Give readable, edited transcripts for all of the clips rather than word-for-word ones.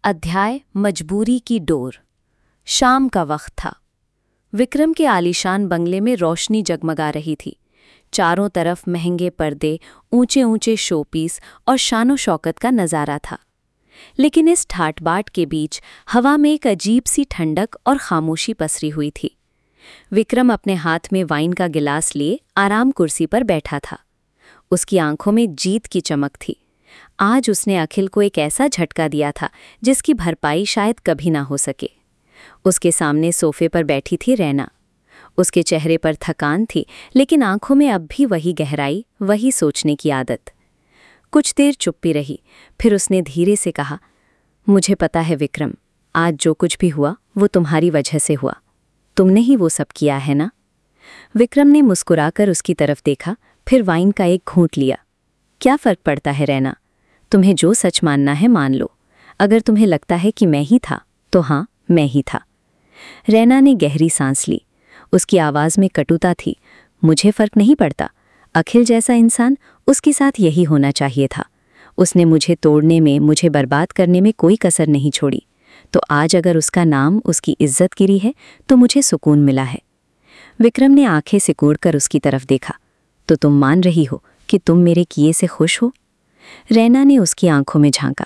अध्याय मजबूरी की डोर। शाम का वक्त था। विक्रम के आलीशान बंगले में रोशनी जगमगा रही थी। चारों तरफ महंगे पर्दे, ऊंचे ऊंचे शोपीस और शानो शौकत का नज़ारा था। लेकिन इस ठाट-बाट के बीच हवा में एक अजीब सी ठंडक और खामोशी पसरी हुई थी। विक्रम अपने हाथ में वाइन का गिलास लिए आराम कुर्सी पर बैठा था। उसकी आंखों में जीत की चमक थी। आज उसने अखिल को एक ऐसा झटका दिया था जिसकी भरपाई शायद कभी ना हो सके। उसके सामने सोफे पर बैठी थी रैना। उसके चेहरे पर थकान थी, लेकिन आंखों में अब भी वही गहराई, वही सोचने की आदत। कुछ देर चुप्पी रही, फिर उसने धीरे से कहा, मुझे पता है विक्रम, आज जो कुछ भी हुआ वो तुम्हारी वजह से हुआ। तुमने ही वो सब किया है ना? विक्रम ने मुस्कुराकर उसकी तरफ देखा, फिर वाइन का एक घूंट लिया। क्या फर्क पड़ता है रैना? तुम्हें जो सच मानना है मान लो। अगर तुम्हें लगता है कि मैं ही था, तो हाँ, मैं ही था। रैना ने गहरी सांस ली। उसकी आवाज़ में कटुता थी। मुझे फर्क नहीं पड़ता। अखिल जैसा इंसान, उसके साथ यही होना चाहिए था। उसने मुझे तोड़ने में, मुझे बर्बाद करने में कोई कसर नहीं छोड़ी। तो आज अगर उसका नाम, उसकी इज्जत गिरी है, तो मुझे सुकून मिला है। विक्रम ने आंखें सिकोड़कर उसकी तरफ देखा। तो तुम मान रही हो कि तुम मेरे किए से खुश हो? रैना ने उसकी आंखों में झांका।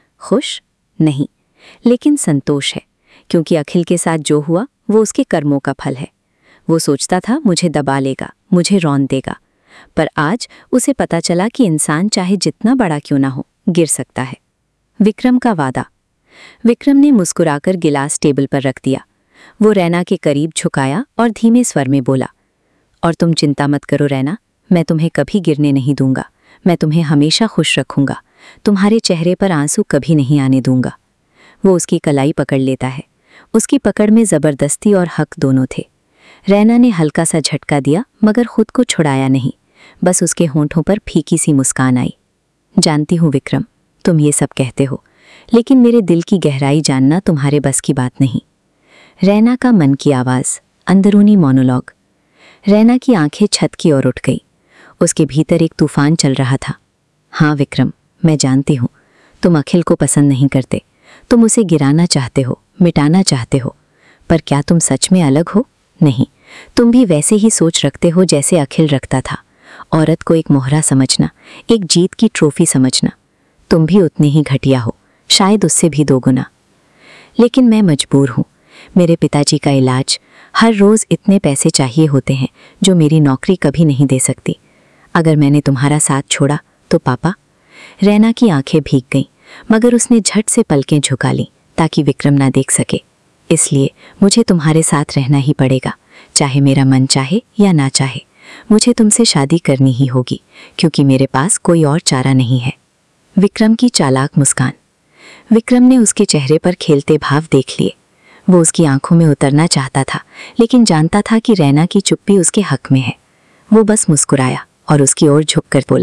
खुश नहीं, लेकिन संतोष है, क्योंकि अखिल के साथ जो हुआ वो उसके कर्मों का फल है। वो सोचता था मुझे दबा लेगा, मुझे रौंद देगा, पर आज उसे पता चला कि इंसान चाहे जितना बड़ा क्यों ना हो, गिर सकता है। विक्रम का वादा। विक्रम ने मुस्कुराकर गिलास टेबल पर रख दिया। वो रैना के करीब झुकाया और धीमे स्वर में बोला, और तुम चिंता मत करो रैना, मैं तुम्हें कभी गिरने नहीं दूंगा। मैं तुम्हें हमेशा खुश रखूंगा। तुम्हारे चेहरे पर आंसू कभी नहीं आने दूंगा। वो उसकी कलाई पकड़ लेता है। उसकी पकड़ में ज़बरदस्ती और हक दोनों थे। रैना ने हल्का सा झटका दिया, मगर खुद को छुड़ाया नहीं। बस उसके होंठों पर फीकी सी मुस्कान आई। जानती हूँ विक्रम, तुम ये सब कहते हो, लेकिन मेरे दिल की गहराई जानना तुम्हारे बस की बात नहीं। रैना का मन की आवाज़, अंदरूनी मोनोलॉग। रैना की आंखें छत की ओर उठ गई। उसके भीतर एक तूफान चल रहा था। हाँ विक्रम, मैं जानती हूँ, तुम अखिल को पसंद नहीं करते। तुम उसे गिराना चाहते हो, मिटाना चाहते हो। पर क्या तुम सच में अलग हो? नहीं, तुम भी वैसे ही सोच रखते हो जैसे अखिल रखता था। औरत को एक मोहरा समझना, एक जीत की ट्रॉफी समझना। तुम भी उतने ही घटिया हो, शायद उससे भी दोगुना। लेकिन मैं मजबूर हूँ। मेरे पिताजी का इलाज, हर रोज़ इतने पैसे चाहिए होते हैं जो मेरी नौकरी कभी नहीं दे सकती। अगर मैंने तुम्हारा साथ छोड़ा तो पापा? रैना की आंखें भीग गईं, मगर उसने झट से पलकें झुका लीं ताकि विक्रम ना देख सके। इसलिए मुझे तुम्हारे साथ रहना ही पड़ेगा, चाहे मेरा मन चाहे या ना चाहे। मुझे तुमसे शादी करनी ही होगी, क्योंकि मेरे पास कोई और चारा नहीं है। विक्रम की चालाक मुस्कान। विक्रम ने उसके चेहरे पर खेलते भाव देख लिए। वो उसकी आंखों में उतरना चाहता था, लेकिन जानता था कि रैना की चुप्पी उसके हक में है। वो बस मुस्कुराया और उसकी ओर झुककर बोला,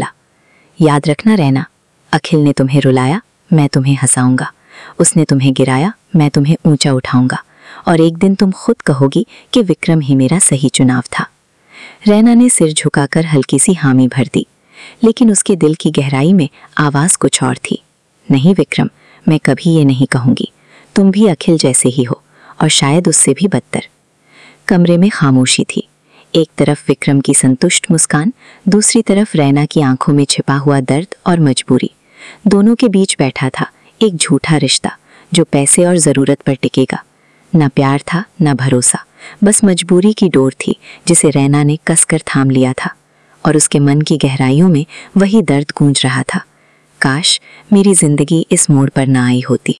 याद रखना रैना, अखिल ने तुम्हें रुलाया, मैं तुम्हें हंसाऊंगा। उसने तुम्हें गिराया, मैं तुम्हें ऊंचा उठाऊंगा। और एक दिन तुम खुद कहोगी कि विक्रम ही मेरा सही चुनाव था। रैना ने सिर झुकाकर हल्की सी हामी भर दी, लेकिन उसके दिल की गहराई में आवाज़ कुछ और थी। नहीं विक्रम, मैं कभी ये नहीं कहूँगी। तुम भी अखिल जैसे ही हो, और शायद उससे भी बदतर। कमरे में खामोशी थी। एक तरफ विक्रम की संतुष्ट मुस्कान, दूसरी तरफ रैना की आंखों में छिपा हुआ दर्द और मजबूरी। दोनों के बीच बैठा था एक झूठा रिश्ता जो पैसे और ज़रूरत पर टिकेगा। न प्यार था, न भरोसा, बस मजबूरी की डोर थी जिसे रैना ने कसकर थाम लिया था। और उसके मन की गहराइयों में वही दर्द गूंज रहा था। काश मेरी जिंदगी इस मोड़ पर ना आई होती।